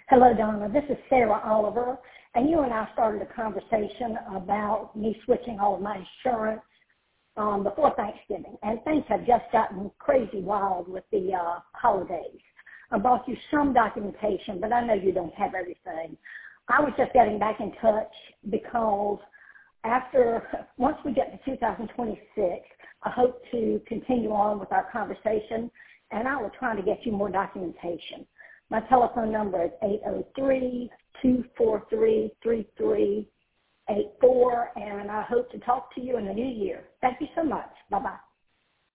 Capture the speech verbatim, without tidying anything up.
Hello, Donna. This is Sarah Oliver, and you and I started a conversation about me switching all of my insurance um, before Thanksgiving, and things have just gotten crazy wild with the uh, holidays. I brought you some documentation, but I know you don't have everything. I was just getting back in touch because after, once we get to two thousand twenty-six, I hope to continue on with our conversation, and I will try to get you more documentation. My telephone number is eight oh three, two four three, three three eight four, and I hope to talk to you in the new year. Thank you so much. Bye-bye.